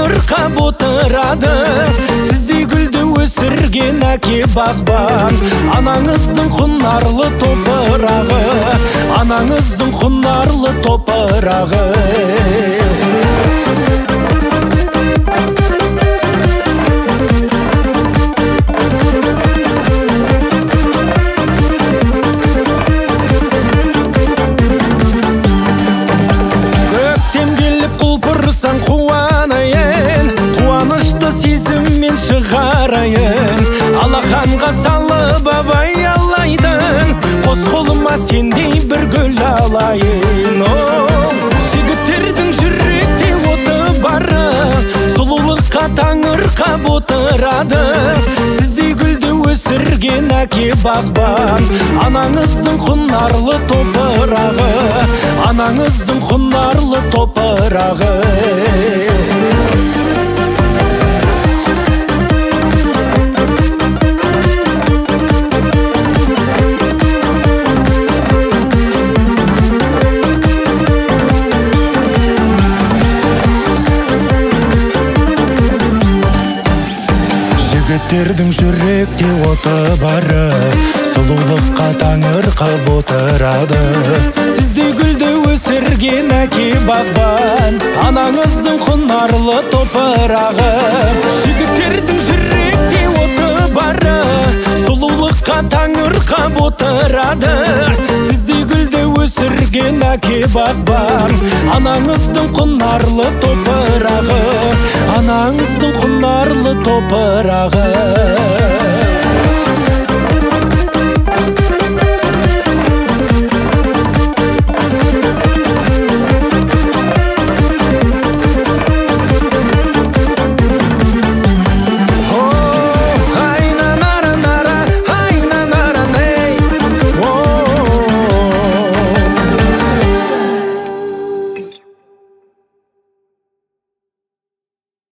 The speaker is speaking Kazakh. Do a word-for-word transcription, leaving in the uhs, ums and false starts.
таңырқап отырады. Сіздей гүлді өсірген әке бағбан, анаңыздың құнарлы топырағы, анаңыздың құнарлы топырағы. Құлпырсаң қуанайын, қуанышты сезіммен шығарайын. Алақанға салып абай алайдың, қос қолыма сендей бір гүл алайын. Жігіттердің жүректе оты бары, сұлулыққа таңырқап отырады. Сіздей гүлді өсірген әке бағбан, анаңыздың құнарлы топырағы, анаңыздың құнарлы топырағы. Жігіттердің жүректе оты бары, сұлулыққа таңырқап отырады. Сіздей гүлді өсірген әке бағбан, анаңыздың құнарлы топырағы. Жігіттердің жүректе оты бары, сұлулыққа таңырқап отырады. Сіздей гүлді өсірген әке бағбан, анаңыздың құнарлы топырағы, анаңыздың құнарлы топырағы.